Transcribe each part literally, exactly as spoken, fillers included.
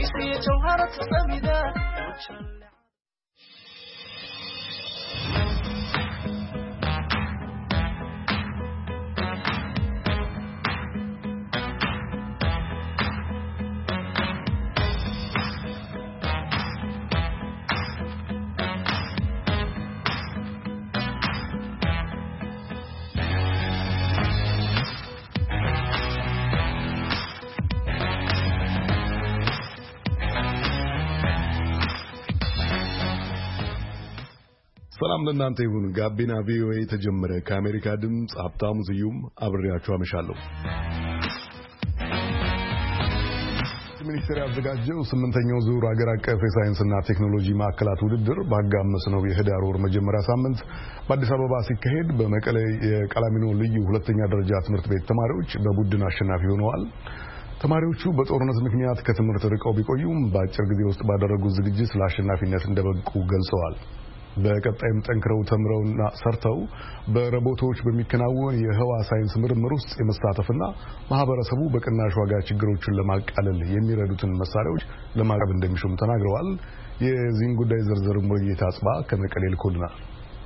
سي جوهرة أمدا ሰላም ለእናንተ ይሁን ጋቢና ቪኦኤ ተጀመረ ከአሜሪካ ድምጽ ሀብታሙ ዝዩም አብሬያችሁ አመሻለሁ ሚኒስትር ያዘጋጀው ስምንተኛው ዙር ሀገር አቀፍ የሳይንስና ቴክኖሎጂ ማዕከላት ውድድር ባጋመስ ነው የህዳር ወር መጀመሪያ ሳምንት በአዲስ አበባ ሲካሄድ በመቀሌ የቀላሚኖ ልዩ ሁለተኛ ደረጃ ትምህርት ቤት ተማሪዎች በቡድን አሸናፊ ሆነዋል ተማሪዎቹ በጦርነት ምክንያት ከትምህርት ርቀው ቢቆዩም በአጭር ጊዜ ውስጥ ባደረጉት ዝግጅት ለአሸናፊነት እንደበቁ ገልጸዋል በቀጣይም ጠንክረው ተምረውና ሰርተው በሮቦቶች በሚከናወን የህዋ ሳይንስ ምርምር ውስጥ የመሳተፍና ማህበረሰቡ በቅናሽ ዋጋ ችግሮችን ለማቃለል የሚረዱትን መሳሪያዎች ለማቅረብ እንደሚሹም ተናግረዋል የዚህን ጉዳይ ዝርዝር ሙሉጌታ አጽባ ከመቀሌ ልኮልናል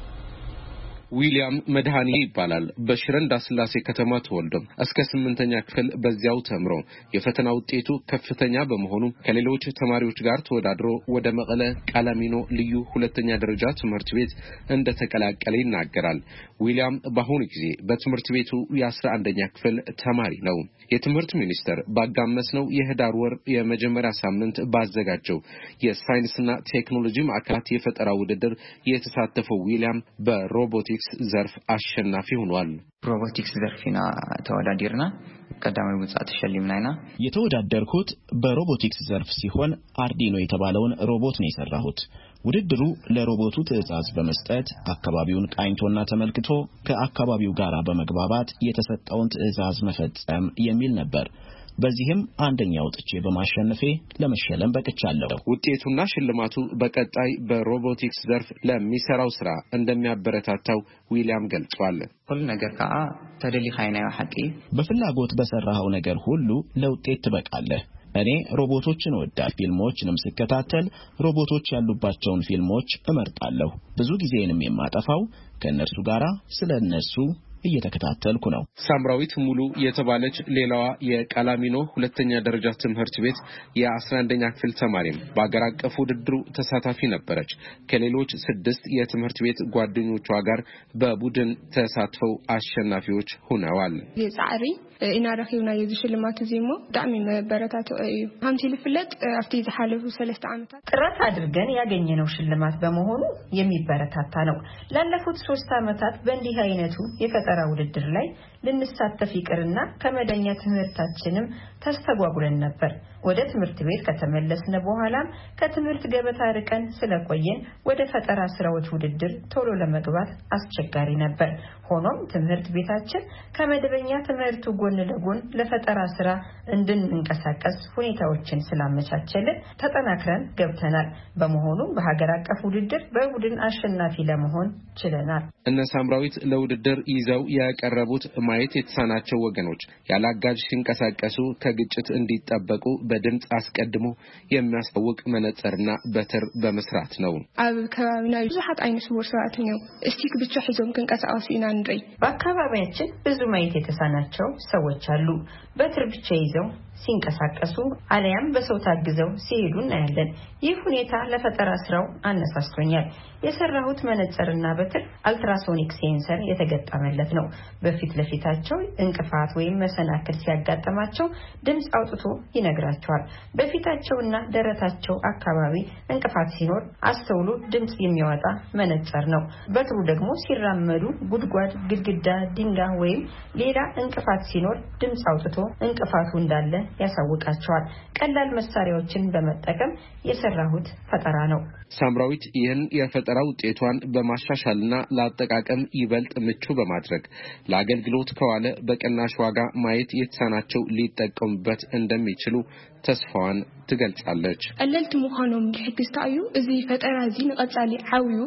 ዊሊያም መድሃኒ ይባላል በሽረንዳ ስላሴ ከተማ ተወልዶ እስከ ስምንተኛ ክፍል በዚያው ተምሮ የፈተና ውጤቱ ከፍተኛ በመሆኑ ከሌሎች ተማሪዎች ጋር ተወዳድሮ ወደ መቀለ ቀላሚኖ ልዩ ሁለተኛ ደረጃ ትምህርት ቤት እንደተቀላቀለ ይናገራል ዊሊያም በአሁኑ ጊዜ በትምህርት ቤቱ የአስራ አንደኛ ክፍል ተማሪ ነው የትምህርት ሚኒስቴር ባጋመስነው የህዳር ወር የመጀመሪያ ሳምንት ባዘጋጀው የሳይንስና ቴክኖሎጂ ማዕከላት የፈጠራ ውድድር የተሳተፈው ዊሊያም በሮቦቲክስ ዘርፍ አሸናፊ ሆኗል ሮቦቲክስ ዘርፍና ተወዳድርና ቀዳማዊ ውጤት ተሸልመናልና የተወዳደርኩት በሮቦቲክስ ዘርፍ ሲሆን አርዲኖ የተባለውን ሮቦት ነው የሰራሁት ውድድሩ ለሮቦቱ ትዕዛዝ በመስጠት አካባቢውን ቃኝቶና ተመልክቶ ከአካባቢው ጋር በመግባባት የተሰጠውን ትዕዛዝ መፈጸም የሚል ነበር በዚህም አንደኛ ወጥቼ በማሸነፌ ለመሸለም በቅቻለሁ ውጤቱና ሽልማቱ በቀጣይ በሮቦቲክስ ዘርፍ ለሚሰራው ስራ እንደሚያበረታታው ዊሊያም ገልጿል ሁሉ ነገር ካ ተደሊኻይና ሐቂ በፍላጎት በሰራው ነገር ሁሉ ለውጤት ትበቃለህ እኔ ሮቦቶችን ወዳድ ፊልሞችንም ስከታተል ሮቦቶች ያሉባቸውን ፊልሞች እመርጣለሁ ብዙ ጊዜንም የማጠፋው ከነርሱ ጋራ ስለነሱ እየተከታተልኩ ነው ሳምራዊት ሙሉ የተባለች ሌላዋ የቀላሚኖ ሁለተኛ ደረጃ ትምህርት ቤት የአስራ አንደኛ ክፍል ተማሪም በአገር አቀፍ ውድድሩ ተሳታፊ ነበረች ከሌሎች ስድስት የትምህርት ቤት ጓደኞቿ ጋር በቡድን ተሳትፈው አሸናፊዎች ሆነዋል የጻሪ ኢናራኺውና የሽልማቱ ዜሞ ዳሚ መበረታቱ እዩ ሀምቲ ልፍለጥ አፍቲ ዘሐለፉ ሰለስተ ዓመታት ጥረት አድርገን ያገኘነው ሽልማት በመሆኑ የሚበረታታ ነው ላለፉት ሶስት ዓመታት በእንዲህ አይነቱ የፈጠራ ውድድር ላይ ልንሳተፍ ይቅርና ከመደኛ ትምህርታችንም ተስተጓጉለን ነበር ወደ ትምህርት ቤት ከተመለስነ በኋላም ከትምህርት ገበታ ርቀን ስለቆየን ወደ ፈጠራ ስራዎች ውድድር ቶሎ ለመግባት አስቸጋሪ ነበር ሆኖም ትምህርት ቤታችን ከመደበኛ ትምህርቱ ጎን ለጎን ለፈጠራ ስራ እንድንንቀሳቀስ ሁኔታዎችን ስላመቻቸልን ተጠናክረን ገብተናል በመሆኑ በሀገር አቀፍ ውድድር በቡድን አሸናፊ ለመሆን ችለናል እነ ሳምራዊት ለውድድር ይዘው ያቀረቡት ማየት የተሳናቸው ወገኖች ያላጋጅ ሲንቀሳቀሱ ከግጭት እንዲጠበቁ በድምጽ አስቀድሞ የሚያስተውቅ መነጽርና በትር በመስራት ነው አብ ከባቢና ብዙሃት አይነት ወርሳት ነው እስቲክ ብቻ ሒዞም ከንቀሳቀሱና እንድይ በአካባቢያችን ብዙ ማየት የተሳናቸው ሰዎች አሉ በትር ብቻ ይዘው ሲንቀሳቀሱ አለያም በሰው ታግዘው ሲሄዱ እናያለን ይህ ሁኔታ ለፈጠራ ስራው አነሳስቶኛል የሰራሁት መነጽርና በትር አልትራሶኒክ ሴንሰር የተገጠመለት ነው በፊት ለፊታቸው እንቅፋት ወይም መሰናክል ሲያጋጥማቸው ድምጽ አውጥቶ ይነግራቸዋል በፊታቸውና ደረታቸው አካባቢ እንቅፋት ሲኖር አስተውሎ ድምጽ የሚያወጣ መነጽር ነው በትሩ ደግሞ ሲራመዱ ጉድጓድ ግድግዳ ድንጋይ ወይም ሌላ እንቅፋት ሲኖር ድምጽ አውጥቶ እንቅፋቱ እንዳለ ያሳውቃቸዋል ቀላል መሳሪያዎችን በመጠቀም የሰራሁት ፈጠራ ነው ሳምራዊት ይህን የፈጠራ ውጤቷን በማሻሻልና ለአጠቃቀም ይበልጥ ምቹ በማድረግ ለአገልግሎት ከዋለ በቀናሽ ዋጋ ማየት የተሳናቸው ሊጠቀሙበት እንደሚችሉ ተስፋዋን ትገልጻለች ቀለልት መሆኑም ሊሕግዝታዩ እዚ ፈጠራ እዚ ንቀጻሊ ዓውዩ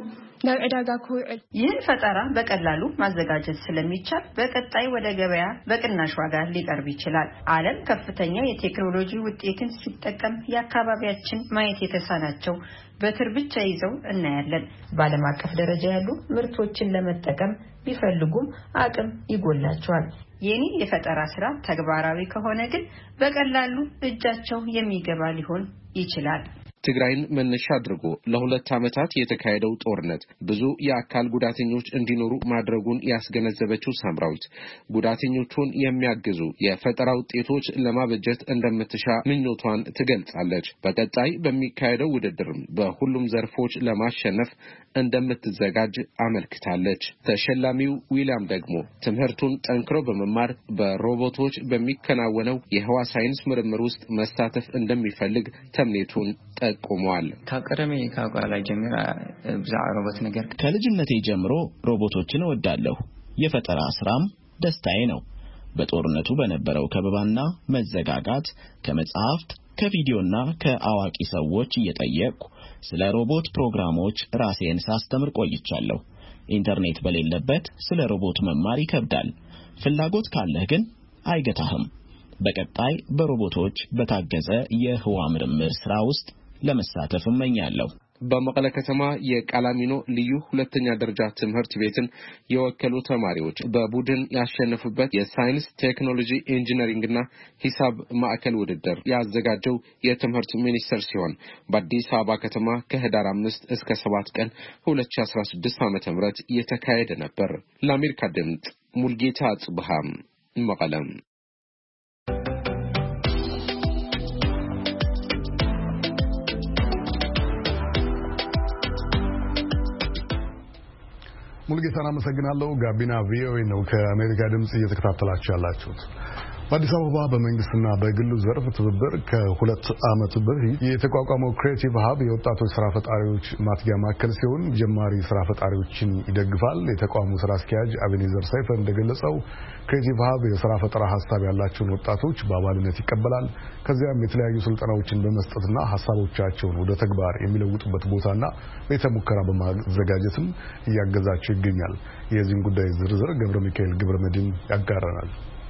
ናብ ዕዳጋ ክውዕል ይህን ፈጠራ በቀላሉ ማዘጋጀት ስለሚቻል በቀጣይ ወደ ገበያ በቅናሽ ዋጋ ሊቀርብ ይችላል። ዓለም ከፍተኛ የቴክኖሎጂ ውጤትን ሲጠቀም የአካባቢያችን ማየት የተሳናቸው በትር ብቻ ይዘው እናያለን። በዓለም አቀፍ ደረጃ ያሉ ምርቶችን ለመጠቀም ቢፈልጉም አቅም ይጎላቸዋል። የኔ የፈጠራ ስራ ተግባራዊ ከሆነ ግን በቀላሉ እጃቸው የሚገባ ሊሆን ይችላል። ትግራይን መነሻ አድርጎ ለሁለት ዓመታት የተካሄደው ጦርነት ብዙ የአካል ጉዳተኞች እንዲኖሩ ማድረጉን ያስገነዘበችው ሳምራዊት ጉዳተኞቹን የሚያግዙ የፈጠራ ውጤቶች ለማበጀት እንደምትሻ ምኞቷን ትገልጻለች። በቀጣይ በሚካሄደው ውድድርም በሁሉም ዘርፎች ለማሸነፍ እንደምትዘጋጅ አመልክታለች። ተሸላሚው ዊሊያም ደግሞ ትምህርቱን ጠንክሮ በመማር በሮቦቶች በሚከናወነው የህዋ ሳይንስ ምርምር ውስጥ መሳተፍ እንደሚፈልግ ተምኔቱን ቆሟል። ታቀረመ ካቋላ ጀምራ ብዛዕ ሮቦት ነገር ከልጅነቴ ጀምሮ ሮቦቶችን እወዳለሁ። የፈጠራ ስራም ደስታዬ ነው። በጦርነቱ በነበረው ከበባና መዘጋጋት ከመጽሐፍት ከቪዲዮና ከአዋቂ ሰዎች እየጠየቅኩ ስለ ሮቦት ፕሮግራሞች ራሴን ሳስተምር ቆይቻለሁ። ኢንተርኔት በሌለበት ስለ ሮቦት መማር ይከብዳል። ፍላጎት ካለህ ግን አይገታህም። በቀጣይ በሮቦቶች በታገዘ የህዋ ምርምር ስራ ውስጥ ለመሳተፍ እመኛለሁ። በመቀለ ከተማ የቃላሚኖ ልዩ ሁለተኛ ደረጃ ትምህርት ቤትን የወከሉ ተማሪዎች በቡድን ያሸነፉበት የሳይንስ ቴክኖሎጂ ኢንጂነሪንግና ሂሳብ ማዕከል ውድድር ያዘጋጀው የትምህርት ሚኒስቴር ሲሆን በአዲስ አበባ ከተማ ከህዳር አምስት እስከ ሰባት ቀን ሁለት ሺህ አስራ ስድስት ዓመተ ምህረት የተካሄደ ነበር። ለአሜሪካ ድምጽ ሙልጌታ ጽብሃም መቀለም። ሙልጌታን አመሰግናለሁ። ጋቢና ቪኦኤ ነው ከአሜሪካ ድምጽ እየተከታተላችሁ ያላችሁት። በአዲስ አበባ በመንግስትና በግሉ ዘርፍ ትብብር ከሁለት ዓመት በፊት የተቋቋመው ክሬቲቭ ሀብ የወጣቶች ስራ ፈጣሪዎች ማትጊያ ማዕከል ሲሆን ጀማሪ ስራ ፈጣሪዎችን ይደግፋል። የተቋሙ ስራ አስኪያጅ አቤኔዘር ሰይፈ እንደገለጸው ክሬቲቭ ሀብ የስራ ፈጠራ ሐሳብ ያላቸውን ወጣቶች በአባልነት ይቀበላል። ከዚያም የተለያዩ ስልጠናዎችን በመስጠትና ሐሳቦቻቸውን ወደ ተግባር የሚለውጡበት ቦታና ቤተ ሙከራ በማዘጋጀትም እያገዛቸው ይገኛል። የዚህን ጉዳይ ዝርዝር ገብረ ሚካኤል ግብረመድህን ያጋራናል።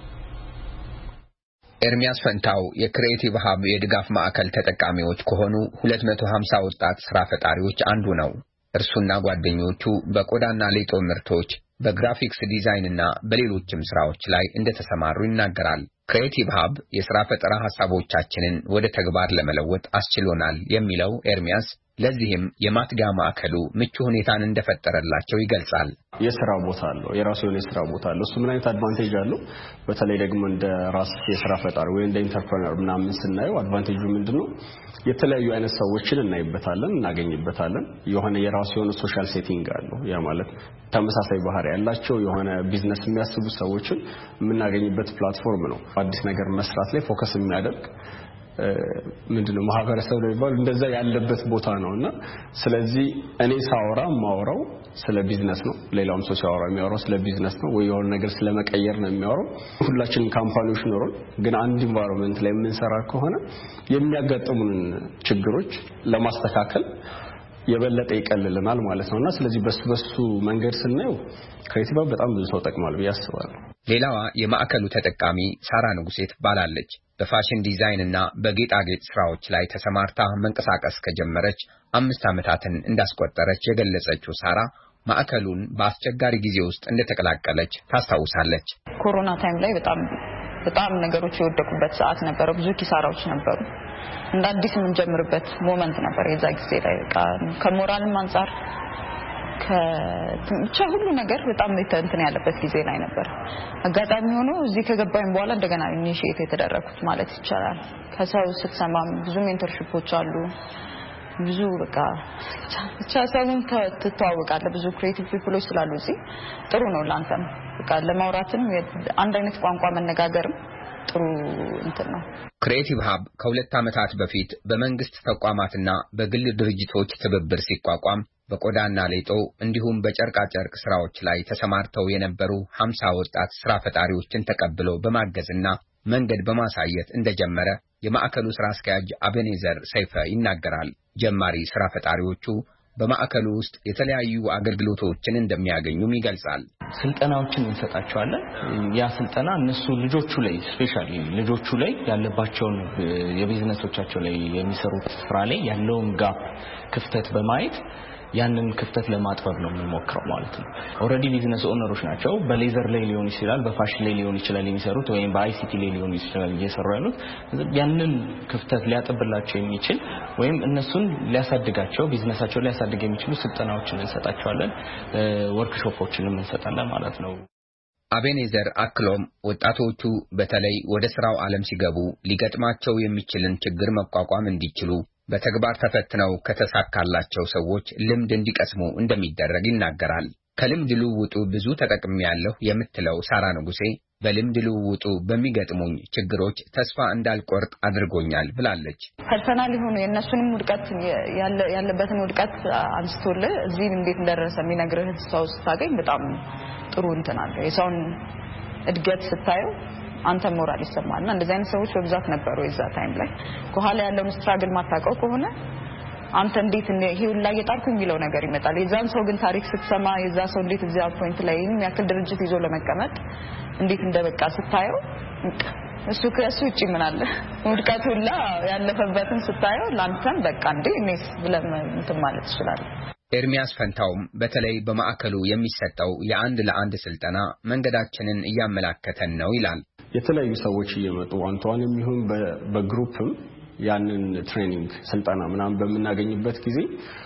ኤርሚያስ ፈንታው የክሬቲቭ ሀብ የድጋፍ ማዕከል ተጠቃሚዎች ከሆኑ ሁለት መቶ ሃምሳ ወጣት ስራ ፈጣሪዎች አንዱ ነው። እርሱና ጓደኞቹ በቆዳና ሌጦ ምርቶች፣ በግራፊክስ ዲዛይንና በሌሎችም ስራዎች ላይ እንደተሰማሩ ይናገራል። ክሬቲቭ ሀብ የስራ ፈጠራ ሐሳቦቻችንን ወደ ተግባር ለመለወጥ አስችሎናል የሚለው ኤርሚያስ ለዚህም የማትጊያ ማዕከሉ ምቹ ሁኔታን እንደፈጠረላቸው ይገልጻል። የሥራ ቦታ አለው፣ የራሱ የሆነ የሥራ ቦታ አለው። እሱ ምን አይነት አድቫንቴጅ አለው? በተለይ ደግሞ እንደ ራስ የሥራ ፈጣሪ ወይ እንደ ኢንተርፕረነር ምናምን ስናየው አድቫንቴጁ ምንድነው? የተለያዩ አይነት ሰዎችን እናይበታለን፣ እናገኝበታለን። የሆነ የራሱ የሆነ ሶሻል ሴቲንግ አለው። ያ ማለት ተመሳሳይ ባህሪ ያላቸው የሆነ ቢዝነስ የሚያስቡ ሰዎችን የምናገኝበት ፕላትፎርም ነው። አዲስ ነገር መስራት ላይ ፎከስ የሚያደርግ ምንድነው ማህበረሰብ ላይ ባል እንደዛ ያለበት ቦታ ነውና ስለዚህ እኔ ሳወራ ማወራው ስለ ቢዝነስ ነው። ሌላውም ሰው ሲያወራ የሚያወራው ስለ ቢዝነስ ነው ወይ የሆነ ነገር ስለመቀየር ነው የሚያወራው። ሁላችንም ካምፓኒዎች ኖሮን ግን አንድ ኢንቫይሮንመንት ላይ የምንሰራ ከሆነ የሚያጋጥሙን ችግሮች ለማስተካከል የበለጠ ይቀልልናል ማለት ነውና ስለዚህ በሱ በሱ መንገድ ስናየው ክሬቲቭ ሀብ በጣም ብዙ ሰው ጠቅሟል ብዬ አስባለሁ። ሌላዋ የማዕከሉ ተጠቃሚ ሳራ ንጉሴ ትባላለች። በፋሽን ዲዛይን እና በጌጣጌጥ ስራዎች ላይ ተሰማርታ መንቀሳቀስ ከጀመረች አምስት ዓመታትን እንዳስቆጠረች የገለጸችው ሳራ ማዕከሉን በአስቸጋሪ ጊዜ ውስጥ እንደተቀላቀለች ታስታውሳለች። ኮሮና ታይም ላይ በጣም በጣም ነገሮች የወደቁበት ሰዓት ነበር። ብዙ ኪሳራዎች ነበሩ። እንደ አዲስ የምንጀምርበት ሞመንት ነበር የዛ ጊዜ ላይ ከሞራልም አንፃር ከብቻ ሁሉ ነገር በጣም እንትን ያለበት ጊዜ ላይ ነበር። አጋጣሚ ሆኖ እዚህ ከገባኝ በኋላ እንደገና ኢኒሺዬት የተደረኩት ማለት ይቻላል። ከሰው ስትሰማም ብዙ ሜንተርሺፖች አሉ። ብዙ በቃ ብቻ ሰውን ተተዋወቃለህ። ብዙ ክሬቲቭ ፒፕሎች ስላሉ እዚህ ጥሩ ነው ላንተም በቃ ለማውራትም አንድ አይነት ቋንቋ መነጋገርም ጥሩ እንትን ነው። ክሬቲቭ ሀብ ከሁለት ዓመታት በፊት በመንግስት ተቋማትና በግል ድርጅቶች ትብብር ሲቋቋም በቆዳና ሌጦ እንዲሁም በጨርቃ ጨርቅ ስራዎች ላይ ተሰማርተው የነበሩ ሃምሳ ወጣት ስራ ፈጣሪዎችን ተቀብሎ በማገዝና መንገድ በማሳየት እንደጀመረ የማዕከሉ ስራ አስኪያጅ አቤኔዘር ሰይፈ ይናገራል። ጀማሪ ስራ ፈጣሪዎቹ በማዕከሉ ውስጥ የተለያዩ አገልግሎቶችን እንደሚያገኙም ይገልጻል። ስልጠናዎችን እንሰጣቸዋለን። ያ ስልጠና እነሱ ልጆቹ ላይ ስፔሻሊ ልጆቹ ላይ ያለባቸውን የቢዝነሶቻቸው ላይ የሚሰሩት ስራ ላይ ያለውን ጋፕ ክፍተት በማየት ያንን ክፍተት ለማጥበብ ነው የሚሞክረው ማለት ነው። ኦሬዲ ቢዝነስ ኦነሮች ናቸው። በሌዘር ላይ ሊሆን ይችላል፣ በፋሽን ላይ ሊሆን ይችላል የሚሰሩት ወይም በአይሲቲ ላይ ሊሆን ይችላል እየሰሩ ያሉት። ያንን ክፍተት ሊያጠብላቸው የሚችል ወይም እነሱን ሊያሳድጋቸው ቢዝነሳቸውን ሊያሳድግ የሚችሉ ስልጠናዎችን እንሰጣቸዋለን፣ ወርክሾፖችንም እንሰጣለን ማለት ነው። አቤኔዘር አክሎም ወጣቶቹ በተለይ ወደ ስራው ዓለም ሲገቡ ሊገጥማቸው የሚችልን ችግር መቋቋም እንዲችሉ በተግባር ተፈትነው ከተሳካላቸው ሰዎች ልምድ እንዲቀስሙ እንደሚደረግ ይናገራል። ከልምድ ልውውጡ ብዙ ተጠቅሜያለሁ የምትለው ሳራ ንጉሴ በልምድ ልውውጡ በሚገጥሙኝ ችግሮች ተስፋ እንዳልቆርጥ አድርጎኛል ብላለች። ፐርሰናሊ ሆኖ የነሱንም ውድቀት ያለበትን ውድቀት አንስቶልህ እዚህ እንዴት እንደደረሰ የሚነግርህ ሰው ስታገኝ በጣም ጥሩ እንትን አለ። የሰውን እድገት ስታዩ አንተ ሞራል ይሰማልና እንደዚህ አይነት ሰዎች በብዛት ነበሩ የዛ ታይም ላይ ከኋላ ያለውን ስትራግል ማታውቀው ከሆነ አንተ እንዴት ይሄ ሁላ እየጣርኩኝ የሚለው ነገር ይመጣል። የዛን ሰው ግን ታሪክ ስትሰማ የዛ ሰው እንዴት እዚያ ፖይንት ላይ የሚያክል ድርጅት ይዞ ለመቀመጥ እንዴት እንደበቃ ስታየው እሱ ከሱ እጪ ምን አለ ውድቀት ሁላ ያለፈበትን ስታየው ላንተም በቃ እንዴ እኔስ ብለህ እንትን ማለት ይችላል። ኤርሚያስ ፈንታውም በተለይ በማዕከሉ የሚሰጠው የአንድ ለአንድ ስልጠና መንገዳችንን እያመላከተን ነው ይላል። የተለያዩ ሰዎች እየመጡ አንቷን የሚሆን በግሩፕም ያንን ትሬኒንግ ስልጠና ምናምን በመናገኝበት ጊዜ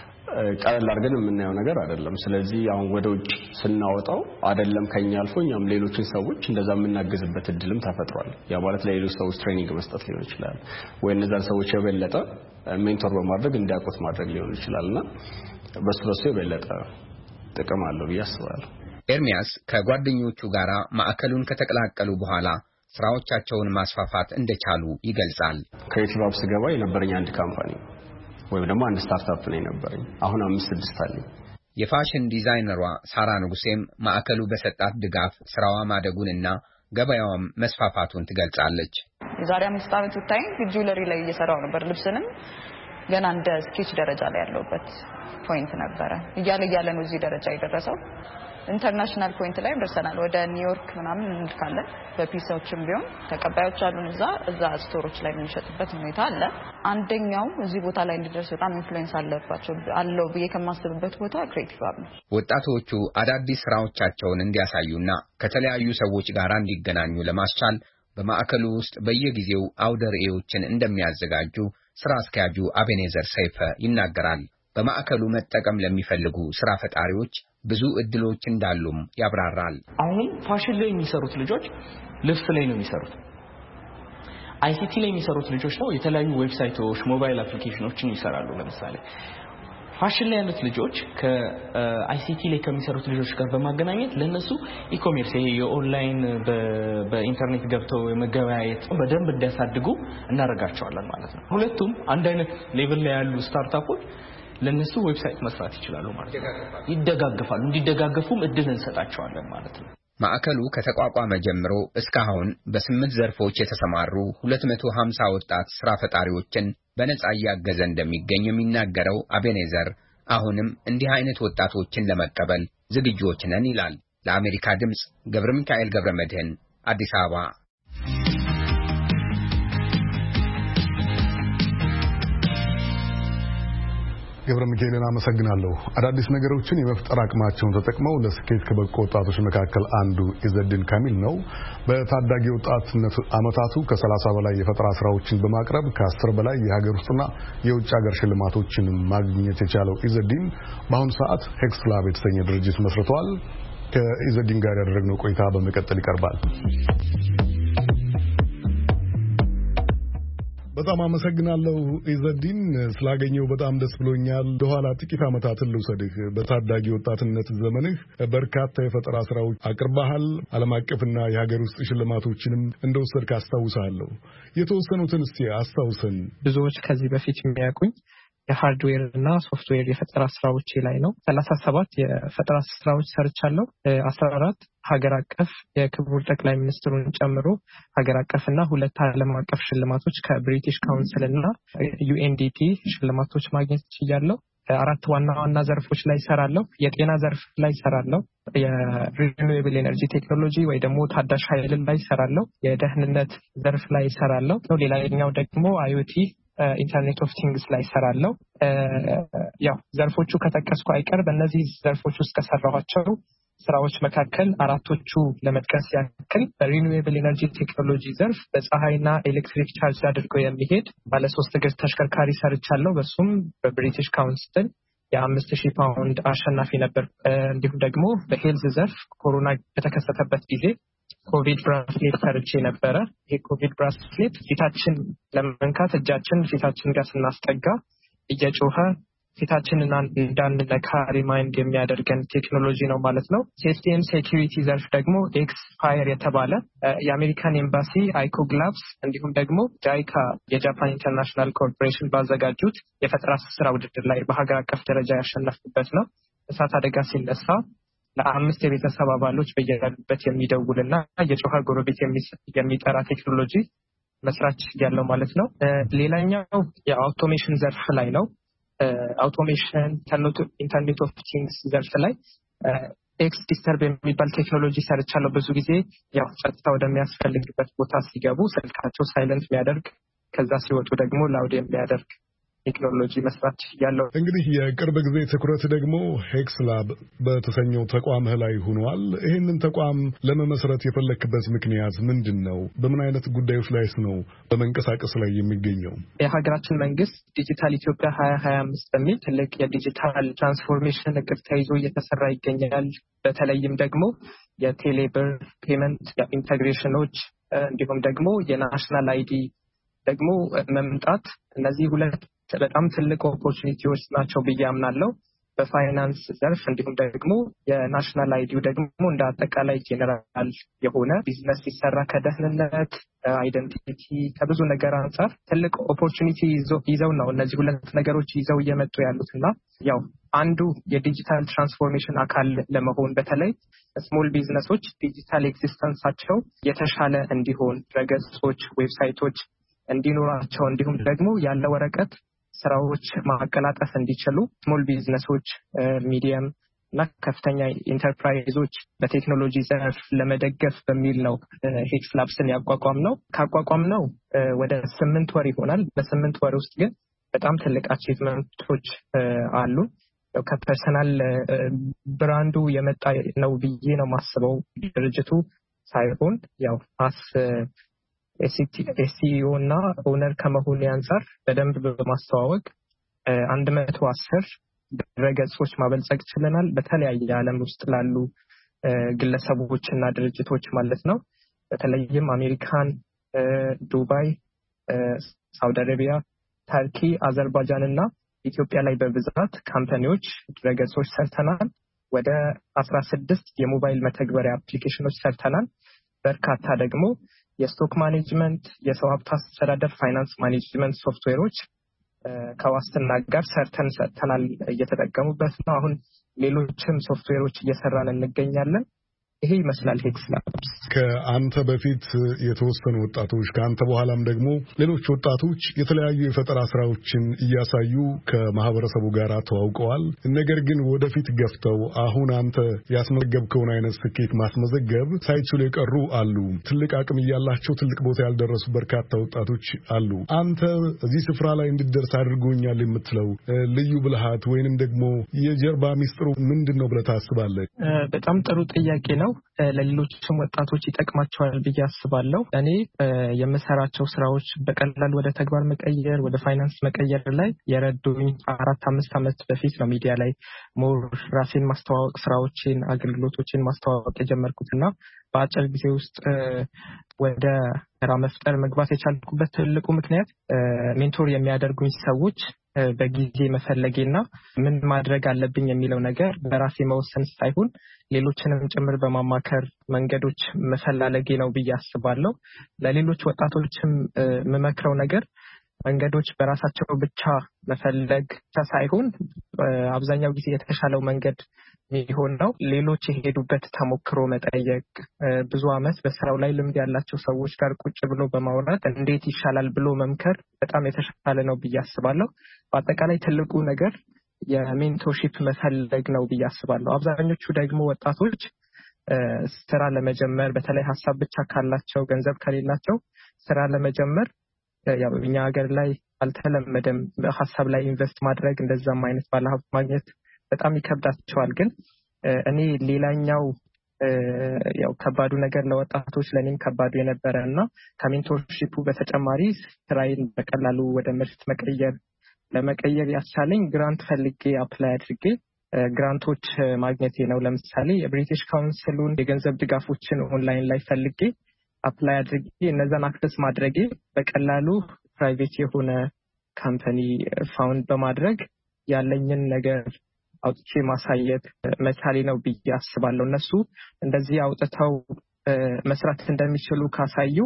ቀለል አድርገን የምናየው ነገር አይደለም። ስለዚህ አሁን ወደ ውጭ ስናወጣው አይደለም ከኛ አልፎኛም ሌሎችን ሰዎች እንደዛ የምናገዝበት እድልም ተፈጥሯል። ያ ማለት ለሌሎች ሰዎች ትሬኒንግ መስጠት ሊሆን ይችላል ወይ እነዛን ሰዎች የበለጠ ሜንቶር በማድረግ እንዲያውቁት ማድረግ ሊሆን ይችላልና በስለሱ የበለጠ ጥቅም አለው ያስባለሁ። ኤርሚያስ ከጓደኞቹ ጋራ ማዕከሉን ከተቀላቀሉ በኋላ ስራዎቻቸውን ማስፋፋት እንደቻሉ ይገልጻል። ክሬቲቭ አፕስ ገባ የነበረኝ አንድ ካምፓኒ ወይም ደግሞ አንድ ስታርታፕ ነው የነበረኝ። አሁን አምስት ስድስት አለኝ። የፋሽን ዲዛይነሯ ሳራ ንጉሴም ማዕከሉ በሰጣት ድጋፍ ስራዋ ማደጉንና ገበያዋም መስፋፋቱን ትገልጻለች። የዛሬ አምስት ዓመት ብታይ ጁዌለሪ ላይ እየሰራው ነበር። ልብስንም ገና እንደ ስኬች ደረጃ ላይ ያለውበት ፖይንት ነበረ። እያለ እያለ ነው እዚህ ደረጃ የደረሰው። ኢንተርናሽናል ፖይንት ላይ ደርሰናል። ወደ ኒውዮርክ ምናምን እንልካለን። በፒሶችም ቢሆን ተቀባዮች አሉን። እዛ እዛ ስቶሮች ላይ የምንሸጥበት ሁኔታ አለ። አንደኛው እዚህ ቦታ ላይ እንዲደርስ በጣም ኢንፍሉዌንስ አለባቸው አለው ብዬ ከማስብበት ቦታ ክሬቲቭ አፕ ነው። ወጣቶቹ አዳዲስ ስራዎቻቸውን እንዲያሳዩና ከተለያዩ ሰዎች ጋር እንዲገናኙ ለማስቻል በማዕከሉ ውስጥ በየጊዜው አውደ ርዕዮችን እንደሚያዘጋጁ ስራ አስኪያጁ አቤኔዘር ሰይፈ ይናገራል። በማዕከሉ መጠቀም ለሚፈልጉ ስራ ፈጣሪዎች ብዙ እድሎች እንዳሉም ያብራራል። አሁን ፋሽን ላይ የሚሰሩት ልጆች ልብስ ላይ ነው የሚሰሩት። አይሲቲ ላይ የሚሰሩት ልጆች ነው የተለያዩ ዌብሳይቶች፣ ሞባይል አፕሊኬሽኖችን ይሰራሉ። ለምሳሌ ፋሽን ላይ ያሉት ልጆች ከአይሲቲ ላይ ከሚሰሩት ልጆች ጋር በማገናኘት ለነሱ ኢኮሜርስ ይሄ የኦንላይን በኢንተርኔት ገብተው የመገበያየት በደንብ እንዲያሳድጉ እናደርጋቸዋለን ማለት ነው። ሁለቱም አንድ አይነት ሌቭል ላይ ያሉ ስታርታፖች ለነሱ ዌብሳይት መስራት ይችላሉ ማለት ነው። ይደጋገፋሉ። እንዲደጋገፉም እድል እንሰጣቸዋለን ማለት ነው። ማዕከሉ ከተቋቋመ ጀምሮ እስካሁን በስምንት ዘርፎች የተሰማሩ ሁለት መቶ ሃምሳ ወጣት ስራ ፈጣሪዎችን በነጻ እያገዘ እንደሚገኝ የሚናገረው አቤኔዘር አሁንም እንዲህ አይነት ወጣቶችን ለመቀበል ዝግጁዎች ነን ይላል። ለአሜሪካ ድምጽ ገብረ ሚካኤል ገብረ መድህን አዲስ አበባ። ገብረ ሚካኤልን አመሰግናለሁ። አዳዲስ ነገሮችን የመፍጠር አቅማቸውን ተጠቅመው ለስኬት ከበቁ ወጣቶች መካከል አንዱ ኢዘዲን ካሚል ነው። በታዳጊ ወጣትነት አመታቱ ከሰላሳ በላይ የፈጠራ ስራዎችን በማቅረብ ከአስር በላይ የሀገር ውስጥና የውጭ ሀገር ሽልማቶችን ማግኘት የቻለው ኢዘዲን በአሁኑ ሰዓት ሄክስ ላብ የተሰኘ ድርጅት መስርቷል። ከኢዘዲን ጋር ያደረግነው ቆይታ በመቀጠል ይቀርባል። በጣም አመሰግናለሁ ኢዘዲን፣ ስላገኘው በጣም ደስ ብሎኛል። በኋላ ጥቂት አመታትን ልውሰድህ። በታዳጊ ወጣትነት ዘመንህ በርካታ የፈጠራ ስራዎች አቅርበሃል። ዓለም አቀፍና የሀገር ውስጥ ሽልማቶችንም እንደወሰድክ አስታውሳለሁ። የተወሰኑትን እስቲ አስታውሰን። ብዙዎች ከዚህ በፊት የሚያውቁኝ የሃርድዌር እና ሶፍትዌር የፈጠራ ስራዎች ላይ ነው። ሰላሳ ሰባት የፈጠራ ስራዎች ሰርቻለሁ። አስራ አራት ሀገር አቀፍ የክቡር ጠቅላይ ሚኒስትሩን ጨምሮ ሀገር አቀፍና ሁለት ዓለም አቀፍ ሽልማቶች ከብሪቲሽ ካውንስል እና ዩኤንዲፒ ሽልማቶች ማግኘት ችያለሁ። አራት ዋና ዋና ዘርፎች ላይ ሰራለሁ። የጤና ዘርፍ ላይ ሰራለሁ። የሪኒዌብል ኤነርጂ ቴክኖሎጂ ወይ ደግሞ ታዳሽ ኃይል ላይ ሰራለሁ። የደህንነት ዘርፍ ላይ ሰራለሁ። ሌላኛው ደግሞ አይኦቲ ኢንተርኔት ኦፍ ቲንግስ ላይ ሰራለሁ። ያው ዘርፎቹ ከተከስኩ አይቀር በእነዚህ ዘርፎች ውስጥ ከሰራኋቸው ስራዎች መካከል አራቶቹ ለመጥቀስ ያክል በሪኒዌብል ኤነርጂ ቴክኖሎጂ ዘርፍ በፀሐይና ኤሌክትሪክ ቻርጅ አድርጎ የሚሄድ ባለ ሶስት እግር ተሽከርካሪ ሰርቻለሁ። በሱም በብሪቲሽ ካውንስል የአምስት ሺህ ፓውንድ አሸናፊ ነበር። እንዲሁም ደግሞ በሄልዝ ዘርፍ ኮሮና በተከሰተበት ጊዜ ኮቪድ ብራስሌት ሰርቼ ነበረ። ይሄ ኮቪድ ብራስሌት ፊታችን ለመንካት እጃችን ፊታችን ጋር ስናስጠጋ እየጮኸ ፊታችንን እንዳንነካ ሪማይንድ የሚያደርገን ቴክኖሎጂ ነው ማለት ነው። ሴፍቲ ኤንድ ሴኩሪቲ ዘርፍ ደግሞ ኤክስፓየር የተባለ የአሜሪካን ኤምባሲ አይኮ ግላቭስ እንዲሁም ደግሞ ጃይካ የጃፓን ኢንተርናሽናል ኮርፖሬሽን ባዘጋጁት የፈጠራ ስራ ውድድር ላይ በሀገር አቀፍ ደረጃ ያሸነፍኩበት ነው። እሳት አደጋ ሲነሳ ለአምስት የቤተሰብ አባሎች በየያሉበት የሚደውልና የጮኸ ጎረቤት የሚጠራ ቴክኖሎጂ መስራች ያለው ማለት ነው። ሌላኛው የአውቶሜሽን ዘርፍ ላይ ነው። አውቶሜሽን ኢንተርኔት ኦፍ ቲንግስ ዘርፍ ላይ ኤክስ ዲስተርብ የሚባል ቴክኖሎጂ ሰርቻለሁ። ብዙ ጊዜ ያው ጸጥታ ወደሚያስፈልግበት ቦታ ሲገቡ ስልካቸው ሳይለንት የሚያደርግ ከዛ ሲወጡ ደግሞ ላውድ የሚያደርግ ቴክኖሎጂ መስራት ያለው። እንግዲህ የቅርብ ጊዜ ትኩረት ደግሞ ሄክስ ላብ በተሰኘው ተቋምህ ላይ ሆኗል። ይህንን ተቋም ለመመስረት የፈለክበት ምክንያት ምንድን ነው? በምን አይነት ጉዳዮች ላይስ ነው በመንቀሳቀስ ላይ የሚገኘው? የሀገራችን መንግስት ዲጂታል ኢትዮጵያ ሀያ ሀያ አምስት በሚል ትልቅ የዲጂታል ትራንስፎርሜሽን እቅድ ተይዞ እየተሰራ ይገኛል። በተለይም ደግሞ የቴሌብር ፔመንት ኢንተግሬሽኖች እንዲሁም ደግሞ የናሽናል አይዲ ደግሞ መምጣት እነዚህ ሁለት በጣም ትልቅ ኦፖርቹኒቲዎች ናቸው ብዬ አምናለሁ። በፋይናንስ ዘርፍ እንዲሁም ደግሞ የናሽናል አይዲው ደግሞ እንደ አጠቃላይ ጄኔራል የሆነ ቢዝነስ ሲሰራ ከደህንነት አይደንቲቲ ከብዙ ነገር አንጻር ትልቅ ኦፖርቹኒቲ ይዘው ነው እነዚህ ሁለት ነገሮች ይዘው እየመጡ ያሉትና ያው አንዱ የዲጂታል ትራንስፎርሜሽን አካል ለመሆን በተለይ ስሞል ቢዝነሶች ዲጂታል ኤግዚስተንሳቸው የተሻለ እንዲሆን ድረገጾች፣ ዌብሳይቶች እንዲኖራቸው እንዲሁም ደግሞ ያለ ወረቀት ስራዎች ማቀላጠፍ እንዲችሉ ስሞል ቢዝነሶች ሚዲየም እና ከፍተኛ ኢንተርፕራይዞች በቴክኖሎጂ ዘርፍ ለመደገፍ በሚል ነው ሄክስ ላብስን ያቋቋም ነው። ካቋቋም ነው ወደ ስምንት ወር ይሆናል። በስምንት ወር ውስጥ ግን በጣም ትልቅ አቺቭመንቶች አሉ። ከፐርሰናል ብራንዱ የመጣ ነው ብዬ ነው ማስበው ድርጅቱ ሳይሆን ያው አስ ኤስሲኦ እና ኦነር ከመሆን አንፃር በደንብ በማስተዋወቅ አንድ መቶ አስር ድረገጾች ማበልጸግ ችለናል። በተለያየ ዓለም ውስጥ ላሉ ግለሰቦች እና ድርጅቶች ማለት ነው። በተለይም አሜሪካን፣ ዱባይ፣ ሳውዲ አረቢያ፣ ተርኪ፣ አዘርባይጃን እና ኢትዮጵያ ላይ በብዛት ካምፓኒዎች ድረገጾች ሰርተናል። ወደ አስራ ስድስት የሞባይል መተግበሪያ አፕሊኬሽኖች ሰርተናል። በርካታ ደግሞ የስቶክ ማኔጅመንት፣ የሰው ሀብት አስተዳደር፣ ፋይናንስ ማኔጅመንት ሶፍትዌሮች ከዋስትና ጋር ሰርተን ሰጥተናል። እየተጠቀሙበት ነው። አሁን ሌሎችም ሶፍትዌሮች እየሰራን እንገኛለን። ይሄ ይመስላል ሄክስ ላብስ። ከአንተ በፊት የተወሰኑ ወጣቶች ከአንተ በኋላም ደግሞ ሌሎች ወጣቶች የተለያዩ የፈጠራ ስራዎችን እያሳዩ ከማህበረሰቡ ጋር ተዋውቀዋል። ነገር ግን ወደፊት ገፍተው አሁን አንተ ያስመዘገብከውን አይነት ስኬት ማስመዘገብ ሳይችሉ የቀሩ አሉ። ትልቅ አቅም እያላቸው ትልቅ ቦታ ያልደረሱ በርካታ ወጣቶች አሉ። አንተ እዚህ ስፍራ ላይ እንድትደርስ አድርጎኛል የምትለው ልዩ ብልሃት ወይንም ደግሞ የጀርባ ሚስጥሩ ምንድን ነው ብለህ ታስባለህ? በጣም ጥሩ ጥያቄ ነው። ለሌሎችም ወጣቶች ይጠቅማቸዋል ብዬ አስባለሁ። እኔ የምሰራቸው ስራዎች በቀላል ወደ ተግባር መቀየር፣ ወደ ፋይናንስ መቀየር ላይ የረዱኝ አራት አምስት ዓመት በፊት ነው ሚዲያ ላይ ሞር ራሴን ማስተዋወቅ፣ ስራዎችን፣ አገልግሎቶችን ማስተዋወቅ የጀመርኩትና በአጭር ጊዜ ውስጥ ወደ ስራ መፍጠር መግባት የቻልኩበት ትልቁ ምክንያት ሜንቶር የሚያደርጉኝ ሰዎች በጊዜ መፈለጌና ምን ማድረግ አለብኝ የሚለው ነገር በራሴ መወሰን ሳይሆን ሌሎችንም ጭምር በማማከር መንገዶች መፈላለጌ ነው ብዬ አስባለሁ። ለሌሎች ወጣቶችም የምመክረው ነገር መንገዶች በራሳቸው ብቻ መፈለግ ሳይሆን አብዛኛው ጊዜ የተሻለው መንገድ ይሆን ነው ሌሎች የሄዱበት ተሞክሮ መጠየቅ፣ ብዙ አመት በስራው ላይ ልምድ ያላቸው ሰዎች ጋር ቁጭ ብሎ በማውራት እንዴት ይሻላል ብሎ መምከር በጣም የተሻለ ነው ብዬ አስባለሁ። በአጠቃላይ ትልቁ ነገር የሜንቶርሺፕ መፈለግ ነው ብዬ አስባለሁ። አብዛኞቹ ደግሞ ወጣቶች ስራ ለመጀመር በተለይ ሐሳብ ብቻ ካላቸው ገንዘብ ከሌላቸው ስራ ለመጀመር ያው እኛ ሀገር ላይ አልተለመደም ሐሳብ ላይ ኢንቨስት ማድረግ እንደዛም አይነት ባለሀብት ማግኘት በጣም ይከብዳቸዋል። ግን እኔ ሌላኛው ያው ከባዱ ነገር ለወጣቶች ለኔም ከባዱ የነበረና ከሜንቶርሺፑ በተጨማሪ ስራዬን በቀላሉ ወደ ምርት መቀየር ለመቀየር ያስቻለኝ ግራንት ፈልጌ አፕላይ አድርጌ ግራንቶች ማግኘቴ ነው። ለምሳሌ የብሪቲሽ ካውንስሉን የገንዘብ ድጋፎችን ኦንላይን ላይ ፈልጌ አፕላይ አድርጌ እነዛን አክሰስ ማድረጌ በቀላሉ ፕራይቬት የሆነ ካምፓኒ ፋውንድ በማድረግ ያለኝን ነገር አውጥቼ ማሳየት መቻሌ ነው ብዬ አስባለሁ። እነሱ እንደዚህ አውጥተው መስራት እንደሚችሉ ካሳዩ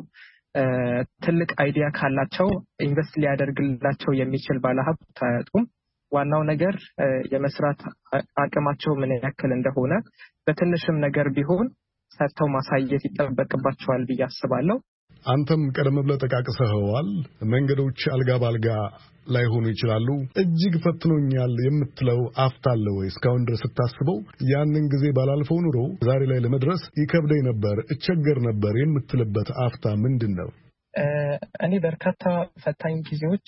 ትልቅ አይዲያ ካላቸው ኢንቨስት ሊያደርግላቸው የሚችል ባለሀብት አያጡም። ዋናው ነገር የመስራት አቅማቸው ምን ያክል እንደሆነ በትንሽም ነገር ቢሆን ሰርተው ማሳየት ይጠበቅባቸዋል ብዬ አስባለሁ። አንተም ቀደም ብለህ ጠቃቅሰኸዋል። መንገዶች አልጋ ባልጋ ላይሆኑ ይችላሉ። እጅግ ፈትኖኛል የምትለው አፍታ አለ ወይ? እስካሁን ድረስ ስታስበው ያንን ጊዜ ባላልፈው ኑሮ ዛሬ ላይ ለመድረስ ይከብደኝ ነበር፣ እቸገር ነበር የምትልበት አፍታ ምንድን ነው? እኔ በርካታ ፈታኝ ጊዜዎች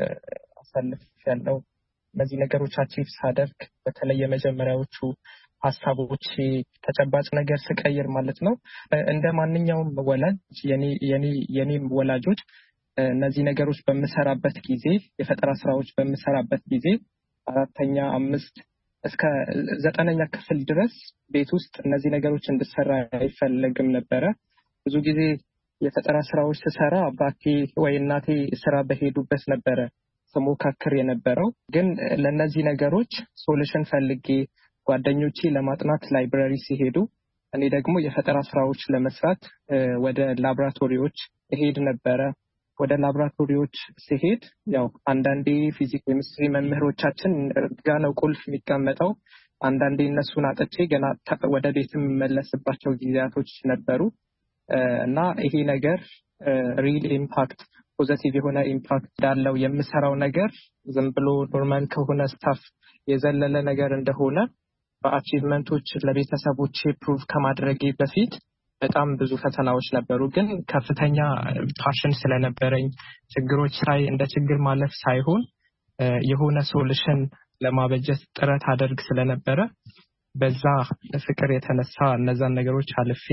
አሳልፌያለሁ። እነዚህ ነገሮች አቺቭ ሳደርግ በተለይ የመጀመሪያዎቹ ሐሳቦች ተጨባጭ ነገር ስቀይር ማለት ነው እንደ ማንኛውም ወላጅ የኔ የኔ የኔም ወላጆች እነዚህ ነገሮች በመሰራበት ጊዜ የፈጠራ ስራዎች በመሰራበት ጊዜ አራተኛ አምስት እስከ ዘጠነኛ ክፍል ድረስ ቤት ውስጥ እነዚህ ነገሮች እንድሰራ አይፈልግም ነበር። ብዙ ጊዜ የፈጠራ ስራዎች ስሰራ አባቴ ወይ እናቴ ስራ በሄዱበት ነበር ስሞካከር የነበረው። ግን ለነዚህ ነገሮች ሶሉሽን ፈልጌ ጓደኞቼ ለማጥናት ላይብራሪ ሲሄዱ እኔ ደግሞ የፈጠራ ስራዎች ለመስራት ወደ ላብራቶሪዎች እሄድ ነበር። ወደ ላብራቶሪዎች ሲሄድ ያው አንዳንዴ ፊዚክስ ኬሚስትሪ መምህሮቻችን ጋር ነው ቁልፍ የሚቀመጠው። አንዳንዴ እነሱን አጥቼ ገና ወደ ቤት የምመለስባቸው ጊዜያቶች ነበሩ እና ይሄ ነገር ሪል ኢምፓክት ፖዚቲቭ የሆነ ኢምፓክት እንዳለው የምሰራው ነገር ዝም ብሎ ኖርማል ከሆነ ስታፍ የዘለለ ነገር እንደሆነ በአቺቭመንቶች ለቤተሰቦቼ ፕሩቭ ከማድረጌ በፊት በጣም ብዙ ፈተናዎች ነበሩ። ግን ከፍተኛ ፓሽን ስለነበረኝ ችግሮች ሳይ እንደ ችግር ማለፍ ሳይሆን የሆነ ሶሉሽን ለማበጀት ጥረት አደርግ ስለነበረ በዛ ፍቅር የተነሳ እነዛን ነገሮች አልፌ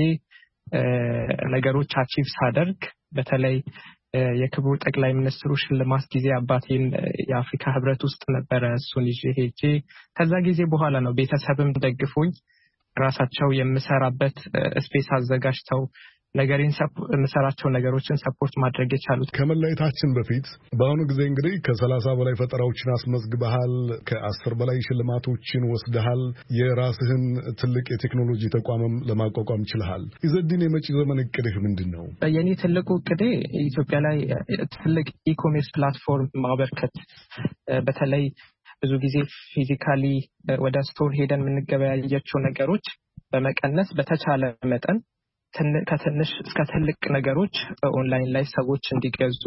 ነገሮች አቺቭ ሳደርግ በተለይ የክቡር ጠቅላይ ሚኒስትሩ ሽልማት ጊዜ አባቴን የአፍሪካ ህብረት ውስጥ ነበረ እሱን ይዤ ሄጄ ከዛ ጊዜ በኋላ ነው ቤተሰብም ደግፎኝ ራሳቸው የምሰራበት ስፔስ አዘጋጅተው ነገሬን የምሰራቸው ነገሮችን ሰፖርት ማድረግ የቻሉት። ከመለየታችን በፊት በአሁኑ ጊዜ እንግዲህ ከሰላሳ በላይ ፈጠራዎችን አስመዝግበሃል፣ ከአስር በላይ ሽልማቶችን ወስደሃል፣ የራስህን ትልቅ የቴክኖሎጂ ተቋምም ለማቋቋም ችለሃል። ኢዘዲን የመጪ ዘመን እቅድህ ምንድን ነው? የኔ ትልቁ እቅዴ ኢትዮጵያ ላይ ትልቅ ኢኮሜርስ ፕላትፎርም ማበርከት፣ በተለይ ብዙ ጊዜ ፊዚካሊ ወደ ስቶር ሄደን የምንገበያያቸው ነገሮች በመቀነስ በተቻለ መጠን ከትንሽ እስከ ትልቅ ነገሮች ኦንላይን ላይ ሰዎች እንዲገዙ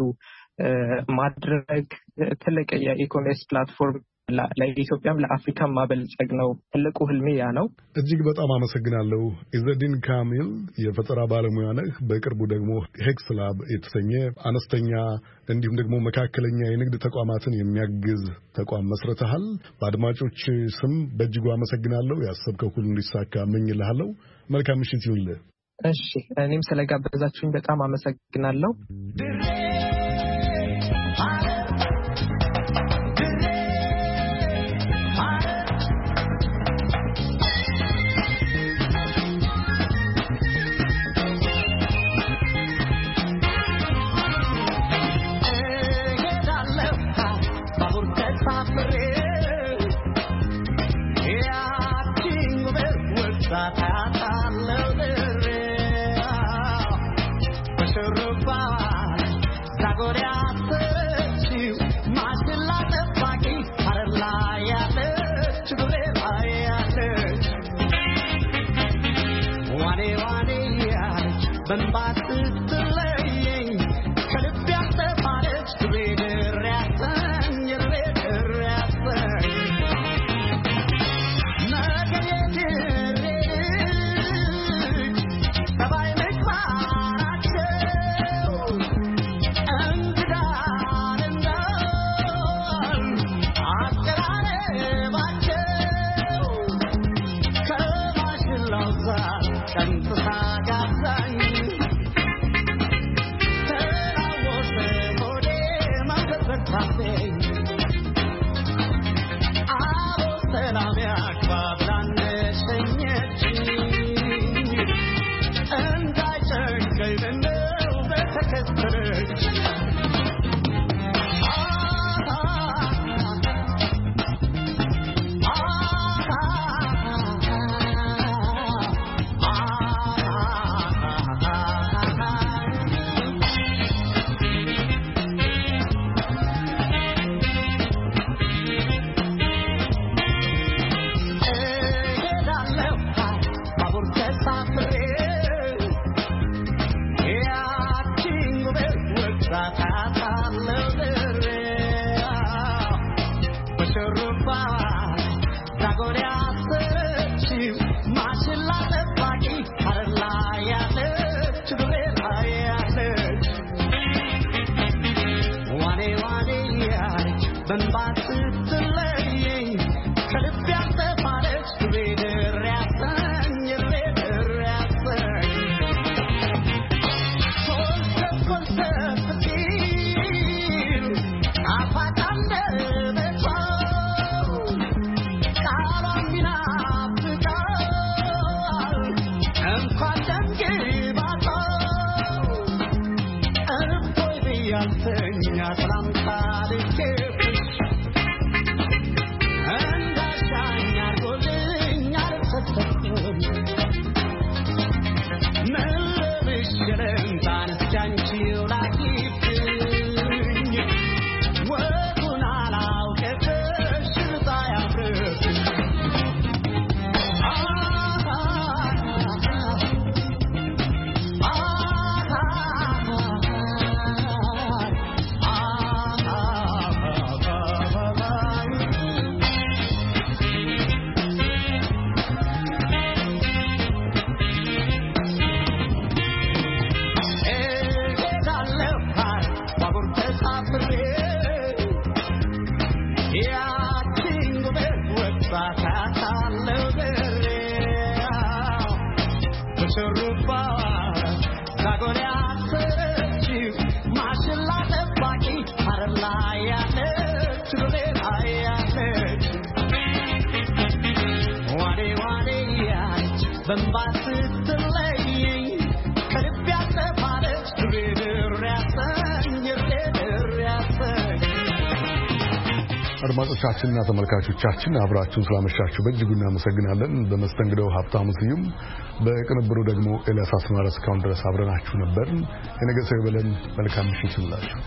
ማድረግ ትልቅ የኢኮሜርስ ፕላትፎርም ለኢትዮጵያም ለአፍሪካም ማበልጸግ ነው። ትልቁ ህልሜ ያ ነው። እጅግ በጣም አመሰግናለሁ። ኢዘዲን ካሚል የፈጠራ ባለሙያ ነህ። በቅርቡ ደግሞ ሄክስ ላብ የተሰኘ አነስተኛ እንዲሁም ደግሞ መካከለኛ የንግድ ተቋማትን የሚያግዝ ተቋም መስርተሃል። በአድማጮች ስም በእጅጉ አመሰግናለሁ። ያሰብከው ሁሉ እንዲሳካ እመኝልሃለሁ። መልካም ምሽት ይሁንልህ። እሺ፣ እኔም ስለጋበዛችሁኝ በጣም አመሰግናለሁ። አድማጮቻችንና ተመልካቾቻችን አብራችሁን ስላመሻችሁ በእጅጉ እናመሰግናለን። በመስተንግዶው ሀብታሙ ስዩም፣ በቅንብሩ ደግሞ ኤልያስ አስማረ እስካሁን ድረስ አብረናችሁ ነበርን። የነገ ሰው ይበለን። መልካም ምሽት ይሁንላችሁ።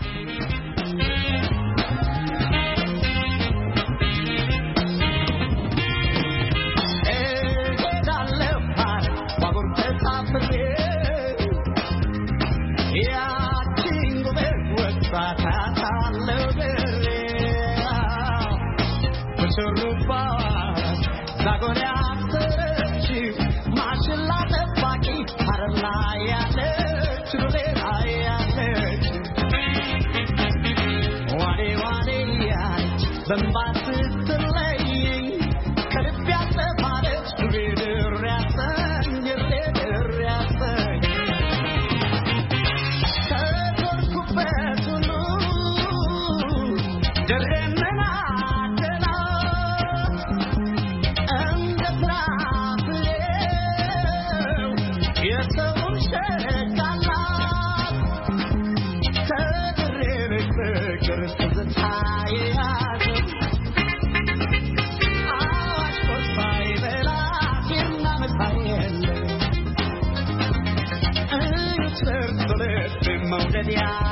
Yeah.